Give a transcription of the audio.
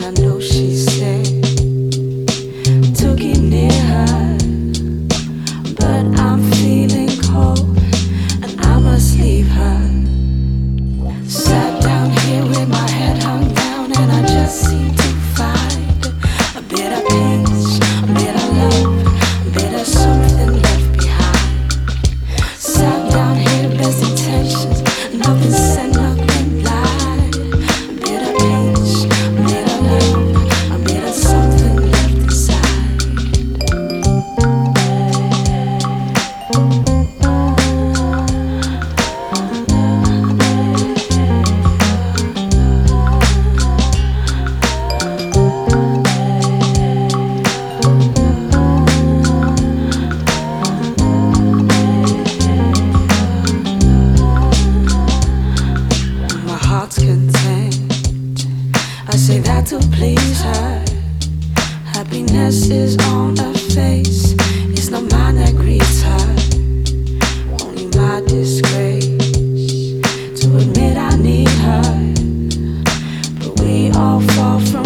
I know she's there to keep near her, but I'm feeling cold and I must leave her. Sat down here with my head hung down and I just seem to find a bit of peace, a bit of love, a bit of something left behind. Sat down here, best intentions, nothing said, nothing lied. A bit of peace, a bit of love, a bit of something left inside. My heart's content, I say that to please her. Happiness is on her face, it's not mine that grieves her. Only my disgrace to admit I need her, but we all fall from